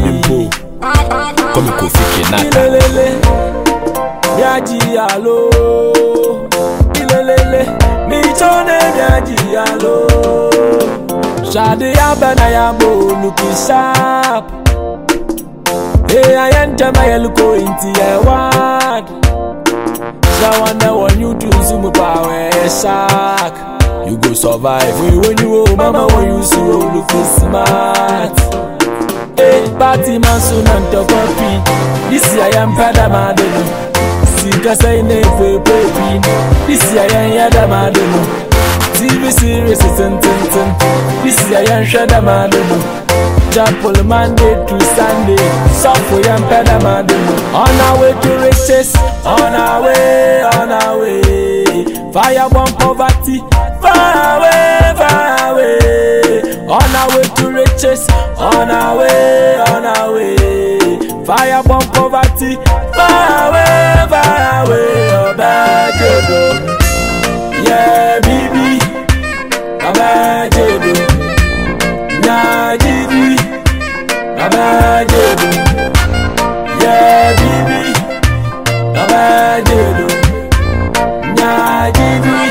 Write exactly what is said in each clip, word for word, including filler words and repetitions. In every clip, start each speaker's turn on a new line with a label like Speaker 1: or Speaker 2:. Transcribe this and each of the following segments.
Speaker 1: Limpo, comme Kofi Kenata.
Speaker 2: Ilelele, Yaji alo. Ilelele, mi chone Yaji alo. Shadi abana yabo looking sharp. Hey, I enter my elko into your word. So I know when you do some power shark. You go survive when you oh mama when you so looking smart. Hey, party man soon and to copy. This year I am Pada Madeno. Sika say ne fe popi. This year I am Yada Madeno. T V series is ten ten ten. This year I am Shada Madeno. Chapel Monday to Sunday. Suffer I am Pada Madeno. On our way to riches. On our way, on our way. Fire bomb poverty. Far away, far away. On our way to riches. On our way, on our way. Fire bomb poverty. Far away, far away. Oh, bad jodo. Yeah, baby. Oh, bad jodo. Nah, baby. Oh, bad jodo. Yeah, baby. Oh, bad jodo. Nah, baby.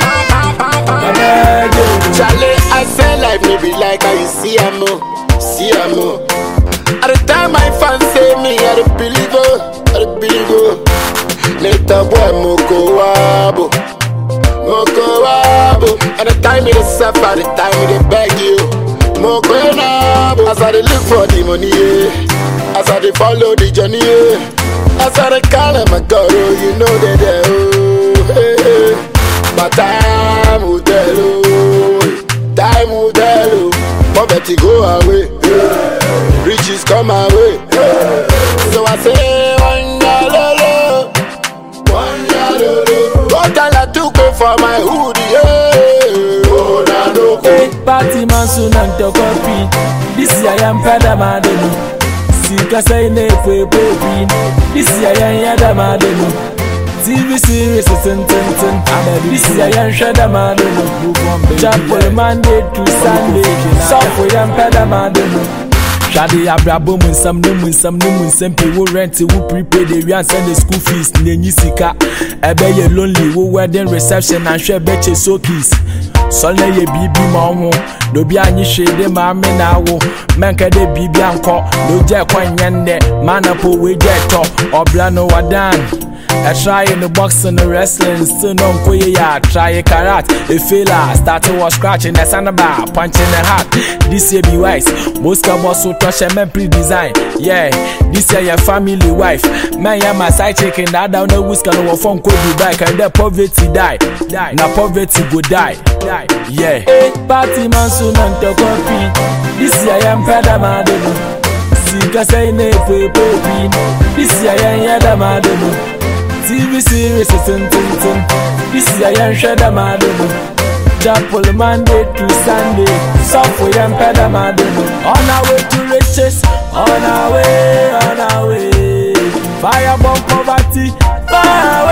Speaker 3: Charlie, I say life may be like how you see a mo, see a mo. At the time my fans say me, I don't believe it, I don't believe it. Later boy, moko wabo, moko wabo. At the time it is suffer, at the time it is beg you, moko wabo. As I dey look for the money, yeah. As I dey follow the journey, yeah. As I dey call my God, oh, you know that they oh, hey, hey. My time will tell you, time will tell you. Poverty go away, yeah. Riches come away, yeah. So I say, one dollar, one dollar. Go tell her to go for my hoodie, yeah. Oh, nah, no,
Speaker 2: hey, party man soon and to copy. This year I am Pada Madeno. Sika say ne fe popi. This year I am Yada Madeno. T V series is ten ten ten. This year I am Shada Madeno. Chapel Monday to Sunday. Suffer I am Pada Madeno. Shadi abrabo mun sam no mun sam no mun sam pe wo rent wo prepaid we and send the school fees nenyi sika. Ebe ye lonely wo wedding reception and share beche so keys. Solne ye bibi ma ho do bi anyi hwede ma me na wo menka de bibi anko no je kwanyende manapo we je to obla no wadan. I try in the boxing, the wrestling, still no koye ya. Try a karat, a failure. Started was scratching the sandbar, punching the heart. This year be wise. Most cowboys so touch a man pre-design. Yeah, this year your family wife. Man, ya my side chicken. That down the whisker no phone could be back and the poverty die. Die. Now poverty go die. Die. Yeah. Hey, party man soon and to copy. This year I am Pada Madeno. Sika say ne fe popi. This year I am Yada Madeno. T V series is ten ten ten. This year I am Shada Madeno. Chapel Monday to Sunday. Suffer I am Pada Madeno. On our way to riches. On our way, on our way. Fire bomb poverty. Fire